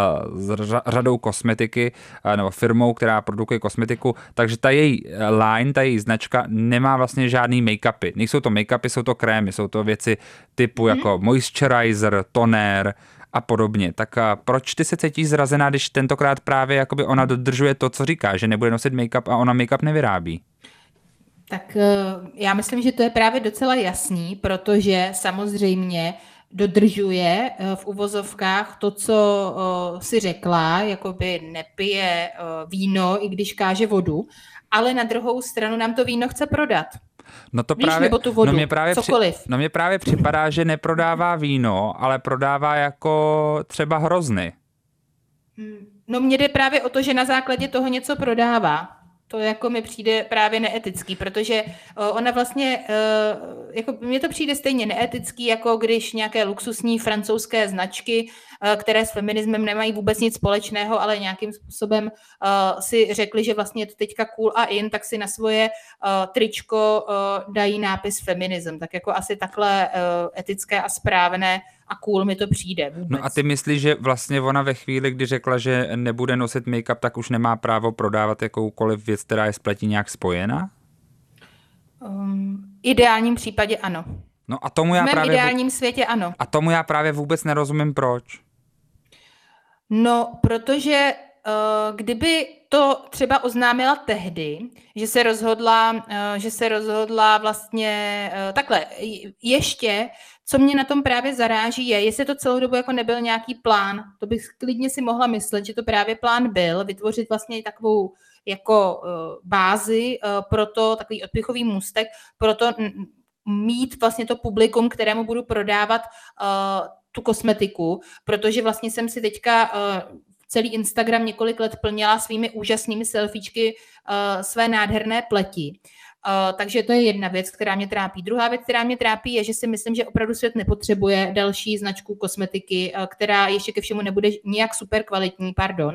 řadou kosmetiky nebo firmou, která produkuje kosmetiku, takže ta její line, ta její značka nemá vlastně žádný make-upy. Nejsou to make-upy, jsou to krémy, jsou to věci typu jako moisturizer, toner a podobně. Tak proč ty se cítíš zrazená, když tentokrát právě jakoby ona dodržuje to, co říká, že nebude nosit make-up a ona make-up nevyrábí? Tak já myslím, že to je právě docela jasný, protože samozřejmě dodržuje v uvozovkách to, co si řekla, jakoby nepije víno, i když káže vodu, ale na druhou stranu nám to víno chce prodat. No to víš, právě, nebo tu vodu, cokoliv. Mně právě připadá, že neprodává víno, ale prodává jako třeba hrozny. No mně jde právě o to, že na základě toho něco prodává. To jako mi přijde právě neetický, protože ona vlastně, jako mně to přijde stejně neetický, jako když nějaké luxusní francouzské značky, které s feminismem nemají vůbec nic společného, ale nějakým způsobem si řekli, že vlastně je to teďka cool a in, tak si na svoje tričko dají nápis feminism. Tak jako asi takhle etické a správné a cool mi to přijde vůbec. No a ty myslíš, že vlastně ona ve chvíli, kdy řekla, že nebude nosit make-up, tak už nemá právo prodávat jakoukoliv věc, která je s pletí nějak spojena? Ideálním případě ano. No a tomu já v mém právě ideálním světě ano. A tomu já právě vůbec nerozumím, proč. No, protože kdyby to třeba oznámila tehdy, že se rozhodla vlastně takhle, ještě, co mě na tom právě zaráží je, jestli to celou dobu jako nebyl nějaký plán, to bych klidně si mohla myslet, že to právě plán byl, vytvořit vlastně takovou jako bázi pro to, takový odpichový můstek, pro to mít vlastně to publikum, kterému budu prodávat tu kosmetiku, protože vlastně jsem si teďka celý Instagram několik let plnila svými úžasnými selfiečky své nádherné pleti. Takže to je jedna věc, která mě trápí. Druhá věc, která mě trápí, je, že si myslím, že opravdu svět nepotřebuje další značku kosmetiky, která ještě ke všemu nebude nějak super kvalitní,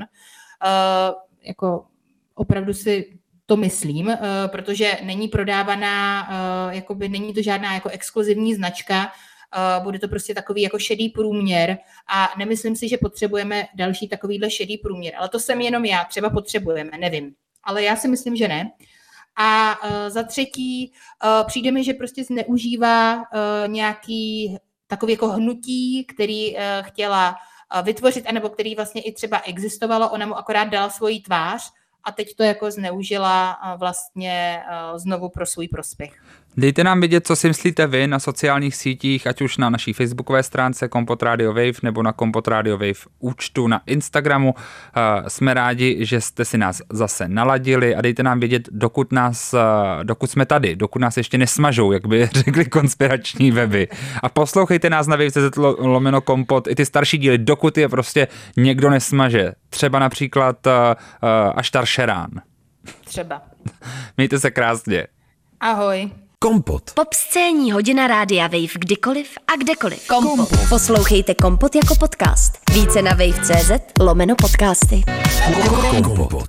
jako opravdu si to myslím, protože není prodávaná, jakoby není to žádná jako exkluzivní značka, bude to prostě takový jako šedý průměr a nemyslím si, že potřebujeme další takovýhle šedý průměr, ale to jsem jenom já, třeba potřebujeme, nevím, ale já si myslím, že ne. A za třetí, přijde mi, že prostě zneužívá nějaký takový jako hnutí, který chtěla vytvořit, anebo který vlastně i třeba existovalo, ona mu akorát dala svoji tvář a teď to jako zneužila vlastně znovu pro svůj prospěch. Dejte nám vědět, co si myslíte vy na sociálních sítích, ať už na naší facebookové stránce Kompot Radio Wave nebo na Kompot Radio Wave účtu na Instagramu. Jsme rádi, že jste si nás zase naladili a dejte nám vědět, dokud jsme tady, dokud nás ještě nesmažou, jak by řekli konspirační weby. A poslouchejte nás na wave.cz/kompot i ty starší díly, dokud je prostě někdo nesmaže. Třeba například Aštar Šerán. Třeba. Mějte se krásně. Ahoj. Kompot. Popscénní hodina rádia Wave kdykoliv a kdekoliv. Kompot. Poslouchejte Kompot jako podcast. Více na wave.cz/podcasty. Kompot.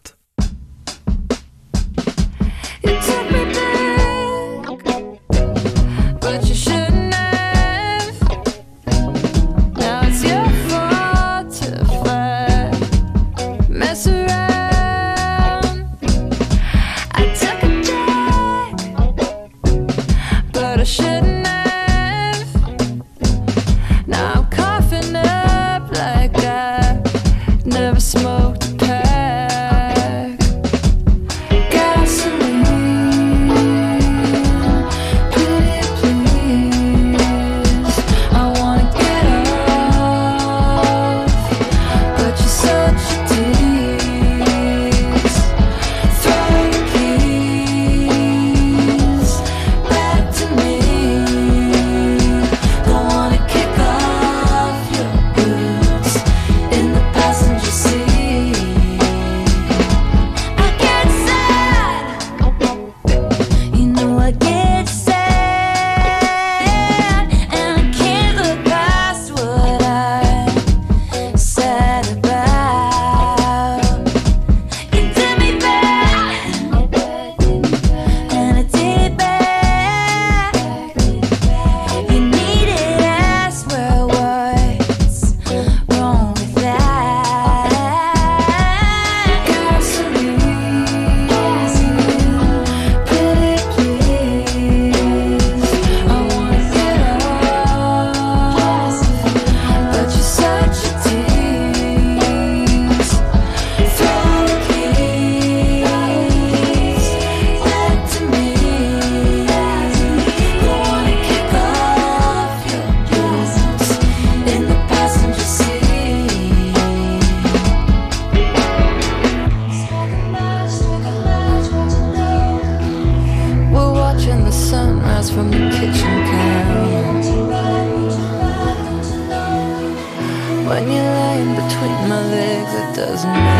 From the kitchen couch. When you're lying between my legs, it doesn't matter.